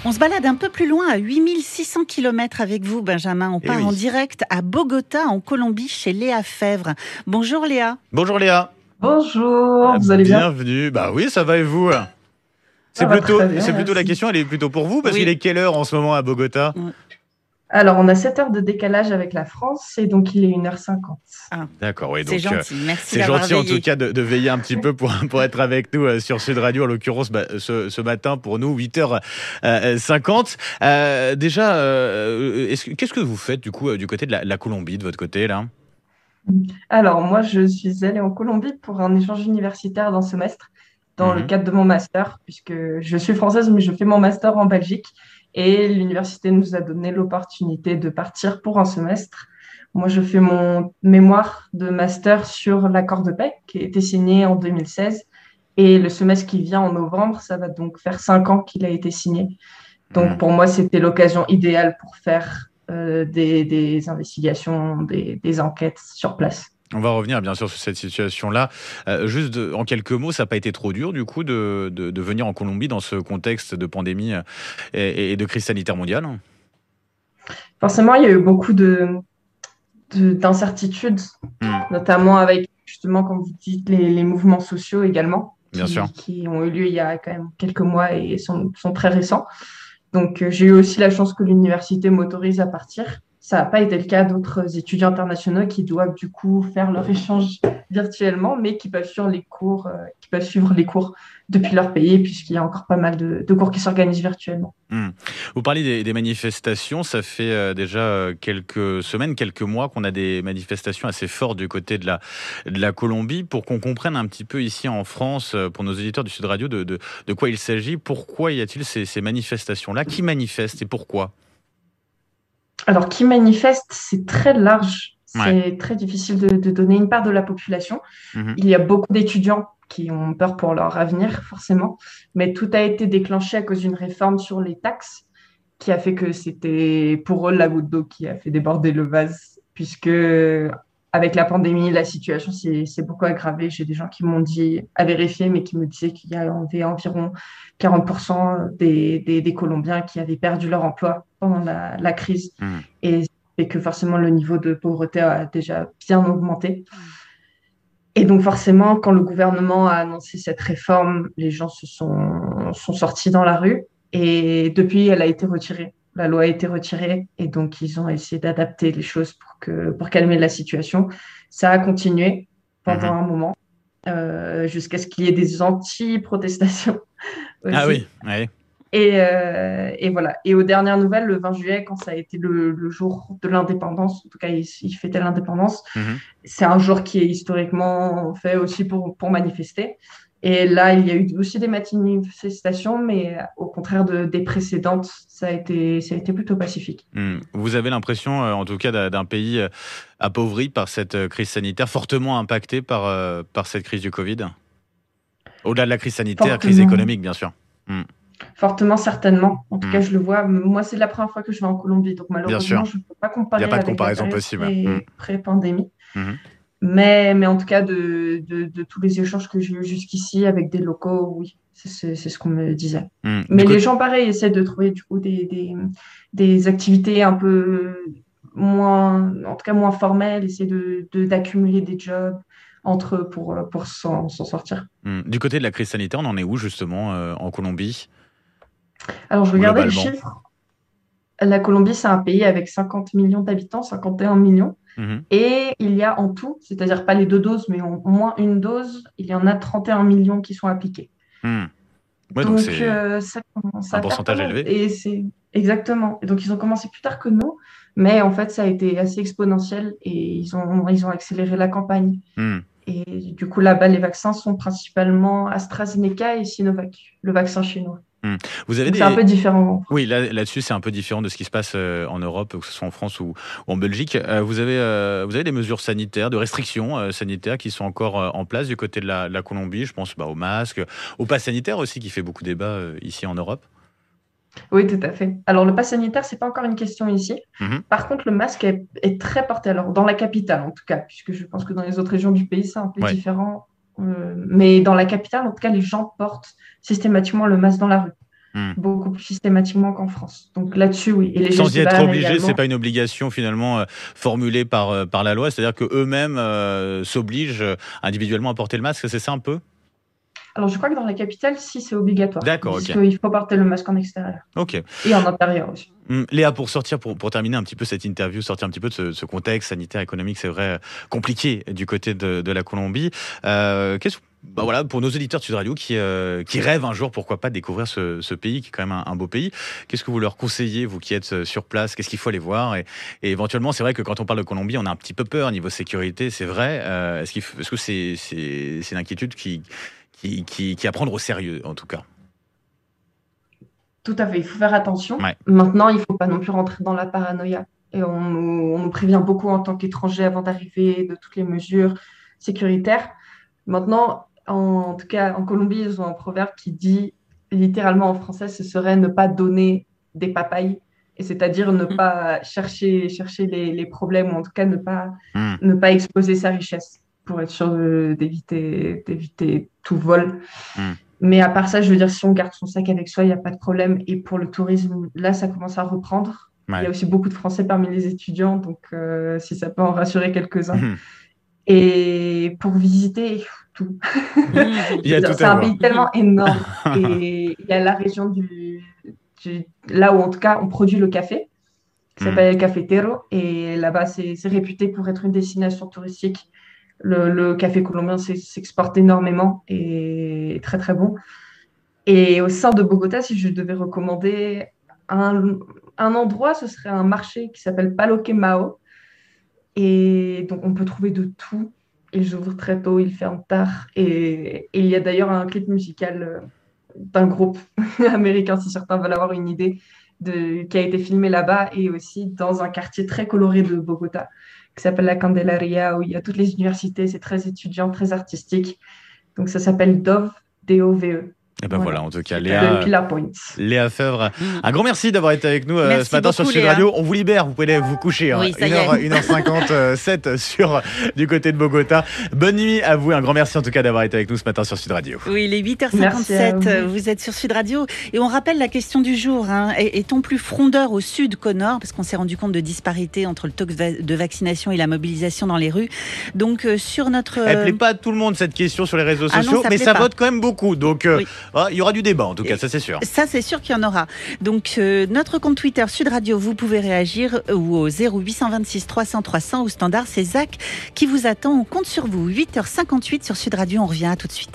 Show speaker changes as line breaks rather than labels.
On se balade un peu plus loin, à 8600 km avec vous, Benjamin. On part en direct à Bogota, en Colombie, chez Léa Fèvre. Bonjour Léa.
Bonjour Léa.
Bonjour, vous allez bien?
Bienvenue. Bah oui, ça va et vous? C'est plutôt la question, elle est plutôt pour vous, parce qu'il est quelle heure en ce moment à Bogota?
Alors, on a 7 heures de décalage avec la France, et donc il est 1h50.
Ah, d'accord, oui.
C'est gentil, merci
c'est
d'avoir
gentil
veillé.
en tout cas de veiller un petit peu pour être avec nous sur Sud Radio, en l'occurrence ce matin pour nous, 8h50. Déjà, qu'est-ce que vous faites du coup du côté de la Colombie, de votre côté là?
Alors, moi, je suis allée en Colombie pour un échange universitaire d'un semestre, dans le cadre de mon master, puisque je suis française, mais je fais mon master en Belgique. Et l'université nous a donné l'opportunité de partir pour un semestre. Moi, je fais mon mémoire de master sur l'accord de paix qui a été signé en 2016. Et le semestre qui vient en novembre, ça va donc faire 5 ans qu'il a été signé. Donc, pour moi, c'était l'occasion idéale pour faire des investigations, des enquêtes sur place.
On va revenir bien sûr sur cette situation-là. Juste en quelques mots, ça n'a pas été trop dur du coup de venir en Colombie dans ce contexte de pandémie et de crise sanitaire mondiale?
Forcément, il y a eu beaucoup d'incertitudes, notamment avec, justement, comme vous dites, les mouvements sociaux également, qui ont eu lieu il y a quand même quelques mois et sont très récents. Donc, j'ai eu aussi la chance que l'université m'autorise à partir. Ça n'a pas été le cas d'autres étudiants internationaux qui doivent du coup faire leur échange virtuellement, mais qui peuvent suivre les cours depuis leur pays, puisqu'il y a encore pas mal de cours qui s'organisent virtuellement.
Vous parlez des manifestations, ça fait déjà quelques semaines, quelques mois qu'on a des manifestations assez fortes du côté de la Colombie. Pour qu'on comprenne un petit peu ici en France, pour nos éditeurs du Sud Radio, de quoi il s'agit, pourquoi y a-t-il ces manifestations-là? Qui manifeste et pourquoi?
Alors, qui manifeste, c'est très large. C'est très difficile de donner une part de la population. Il y a beaucoup d'étudiants qui ont peur pour leur avenir, forcément. Mais tout a été déclenché à cause d'une réforme sur les taxes qui a fait que c'était pour eux la goutte d'eau qui a fait déborder le vase, puisque avec la pandémie, la situation s'est beaucoup aggravée. J'ai des gens qui m'ont dit, à vérifier, mais qui me disaient qu'il y avait environ 40% des Colombiens qui avaient perdu leur emploi pendant la crise. Et que forcément, le niveau de pauvreté a déjà bien augmenté. Et donc forcément, quand le gouvernement a annoncé cette réforme, les gens sont sortis dans la rue. Et depuis, elle a été retirée. La loi a été retirée et donc ils ont essayé d'adapter les choses pour calmer la situation. Ça a continué pendant un moment, jusqu'à ce qu'il y ait des anti-protestations aussi.
Ah oui, oui.
Et voilà. Et aux dernières nouvelles, le 20 juillet, quand ça a été le jour de l'indépendance, en tout cas, ils fêtaient l'indépendance, c'est un jour qui est historiquement fait aussi pour manifester. Et là, il y a eu aussi des manifestations, mais au contraire des précédentes, ça a été plutôt pacifique.
Vous avez l'impression, en tout cas, d'un pays appauvri par cette crise sanitaire, fortement impacté par cette crise du Covid? Au-delà de la crise sanitaire, crise économique, bien sûr.
Fortement, certainement. En tout cas, je le vois. Moi, c'est la première fois que je vais en Colombie, donc malheureusement, je ne peux pas comparer avec la période pré-pandémie. Mais en tout cas, de tous les échanges que j'ai eus jusqu'ici avec des locaux, oui, c'est ce qu'on me disait. Mais les gens, pareil, essaient de trouver du coup des activités un peu moins, en tout cas moins formelles, essaient d'accumuler des jobs entre eux pour s'en sortir.
Du côté de la crise sanitaire, on en est où justement en Colombie?
Alors, je regardais les chiffres. La Colombie, c'est un pays avec 50 millions d'habitants, 51 millions. Et il y a en tout, c'est-à-dire pas les 2 doses, mais au moins une dose, il y en a 31 millions qui sont appliqués.
Donc c'est un pourcentage élevé.
Et exactement. Et donc, ils ont commencé plus tard que nous, mais en fait, ça a été assez exponentiel et ils ont accéléré la campagne. Et du coup, là-bas, les vaccins sont principalement AstraZeneca et Sinovac, le vaccin chinois.
Vous avez
c'est un peu différent.
Oui, là-dessus, c'est un peu différent de ce qui se passe en Europe, que ce soit en France ou en Belgique. Vous avez des mesures sanitaires, de restrictions sanitaires qui sont encore en place du côté de la Colombie. Je pense aux masques, au pass sanitaire aussi, qui fait beaucoup débat ici en Europe.
Oui, tout à fait. Alors, le pass sanitaire, c'est pas encore une question ici. Par contre, le masque est très porté. Alors, dans la capitale, en tout cas, puisque je pense que dans les autres régions du pays, c'est un peu différent. Mais dans la capitale, en tout cas, les gens portent systématiquement le masque dans la rue. beaucoup plus systématiquement qu'en France. Donc là-dessus, oui. Et les
sans y être obligé,
également...
c'est pas une obligation finalement formulée par la loi, c'est-à-dire qu'eux-mêmes s'obligent individuellement à porter le masque, c'est ça un peu ?
Alors, je crois que dans la capitale, si, c'est obligatoire.
D'accord,
parce qu'il faut porter le masque en extérieur.
Ok.
Et en intérieur aussi.
Léa, pour terminer un petit peu cette interview, sortir un petit peu de ce contexte sanitaire, économique, c'est vrai, compliqué du côté de la Colombie. Pour nos auditeurs de Sud Radio qui rêvent un jour, pourquoi pas, de découvrir ce pays qui est quand même un beau pays, qu'est-ce que vous leur conseillez, vous qui êtes sur place ? Qu'est-ce qu'il faut aller voir ? Et éventuellement, c'est vrai que quand on parle de Colombie, on a un petit peu peur niveau sécurité, c'est vrai. Est-ce que c'est une inquiétude qui à prendre au sérieux, en tout cas ?
Tout à fait, il faut faire attention.
Ouais.
Maintenant, il ne faut pas non plus rentrer dans la paranoïa. Et on nous prévient beaucoup en tant qu'étrangers avant d'arriver de toutes les mesures sécuritaires. Maintenant, en tout cas, en Colombie, ils ont un proverbe qui dit, littéralement en français, ce serait ne pas donner des papayes. Et c'est-à-dire ne pas chercher les problèmes, ou en tout cas ne pas exposer sa richesse pour être sûr d'éviter tout vol. Mais à part ça, je veux dire, si on garde son sac avec soi, il n'y a pas de problème. Et pour le tourisme, là, ça commence à reprendre. Ouais. Il y a aussi beaucoup de Français parmi les étudiants, donc si ça peut en rassurer quelques-uns. Et pour visiter, tout. C'est un pays tellement énorme. Et il y a la région là où, en tout cas, on produit le café, qui s'appelle El Cafetero. Et là-bas, c'est réputé pour être une destination touristique. Le café colombien s'exporte énormément et est très, très bon. Et au sein de Bogota, si je devais recommander un endroit, ce serait un marché qui s'appelle Palo Quemao. Et donc, on peut trouver de tout. Ils ouvrent très tôt, ils ferment tard. Et il y a d'ailleurs un clip musical d'un groupe américain, si certains veulent avoir une idée, qui a été filmé là-bas et aussi dans un quartier très coloré de Bogota, qui s'appelle la Candelaria, où il y a toutes les universités, c'est très étudiant, très artistique. Donc ça s'appelle Dove, D-O-V-E.
Et ben voilà, en tout cas, Léa Fèvre, un grand merci d'avoir été avec nous ce matin sur Sud Radio. On vous libère, vous pouvez vous coucher. Oui, 1h57 du côté de Bogota. Bonne nuit à vous, un grand merci en tout cas d'avoir été avec nous ce matin sur Sud Radio.
Oui, il est 8h57, vous êtes sur Sud Radio. Et on rappelle la question du jour, est-on plus frondeur au sud qu'au nord ? Parce qu'on s'est rendu compte de disparités entre le taux de vaccination et la mobilisation dans les rues. Donc sur notre...
Elle ne plaît pas à tout le monde cette question sur les réseaux sociaux, mais ça vote quand même beaucoup. Donc... Oui. Il y aura du débat en tout cas, ça c'est sûr.
Ça c'est sûr qu'il y en aura. Donc notre compte Twitter Sud Radio, vous pouvez réagir ou au 0826 300 300 au standard, c'est Zach qui vous attend, on compte sur vous. 8h58 sur Sud Radio, on revient à tout de suite.